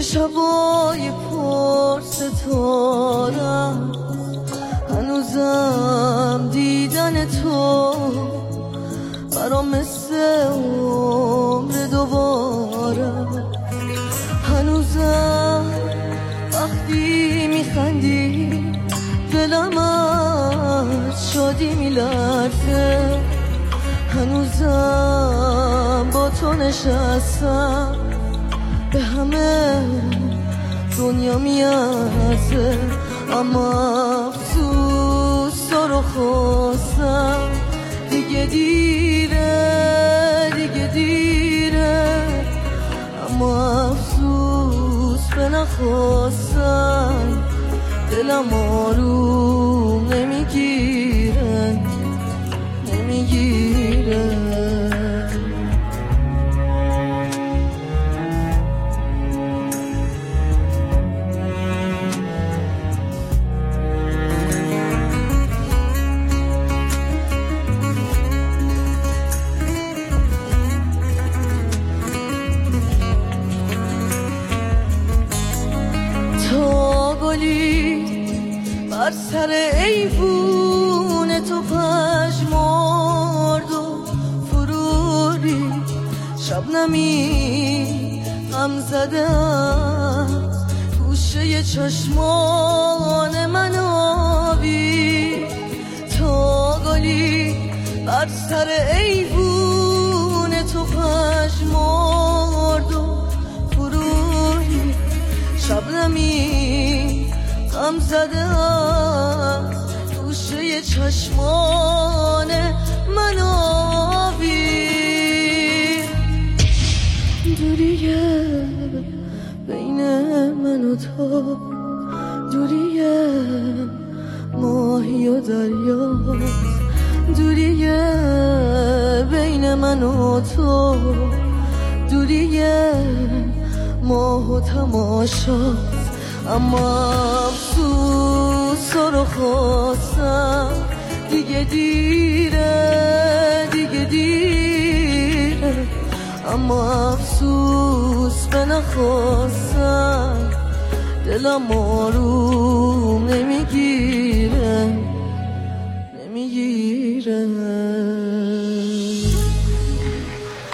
شبای پر ستارم هنوزم دیدن تو برام مثل عمر دوباره. هنوزم وقتی میخندی دلم از شادی میلرزه. هنوزم با تو نشستم به همه دنیا میارزه. اما افسوس تو رو خواستم دیگه دیره دیگه دیره. اما افسوس به نخواستم دلم آروم نمیگیره نمیگیره. تا گلی بر سر ایوون تو پژمرد و فروری شبنمی غم زده از گوشه چشمان من آبی. تا گلی بر سر ایوون تو پژمرد و فروری شبنمی غم زده از گوشه چشمان من آبی. دوریه بین من و تو، دوریه ماهی و دریا، دوریه بین من و تو، دوریه ماه و تماشا. اما افسوس تو رو خواستم دیگه دیره دیگه دیره. اما افسوس به نخواستم دلم آروم نمیگیره نمیگیره.